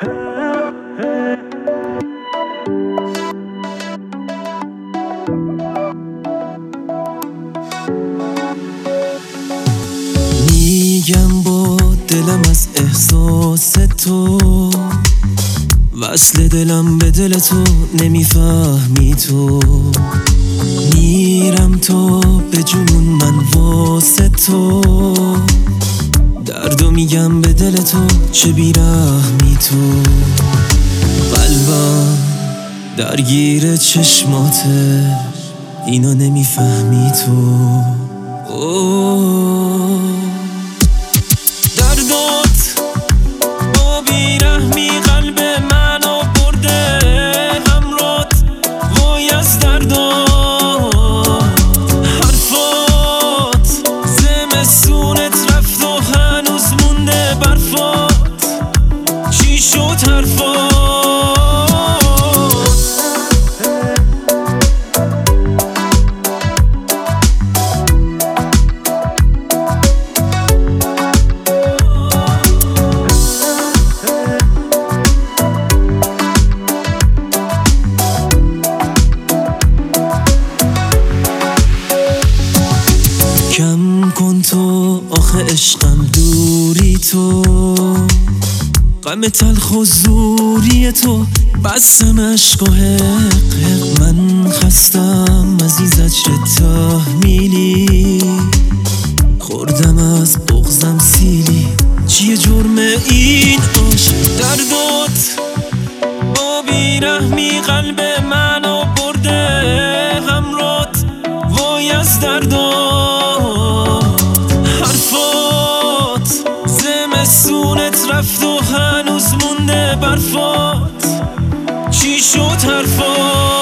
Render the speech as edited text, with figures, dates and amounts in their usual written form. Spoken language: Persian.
میگم با دلم از احساس تو، وصل دلم به دل تو، نمیفهمی تو. میرم تو به جنون، من واسه تو، دردو میگم به دل تو، چه بیرحمی تو. قلبم درگیر چشماته، اینو نمیفهمی تو. دردات با بیرحمی قلب منو برده همرات، وای از دردات. حرفات زمستونت رفت و هنوز مونده برفات، چی شد حرفات؟ کم کن تو آخه عشقم، دوری تو، غم تلخ و زوری تو، بستم عشق و حق. من خستم از این زجر تحمیلی، خوردم از بغضم سیلی، چیه جرم این عشق؟ دردات با بیرحمی قلب منو برده همرات، وای از دردات. حرفات زمستونت رفت و هنوز مونده برفات، چی شد حرفات؟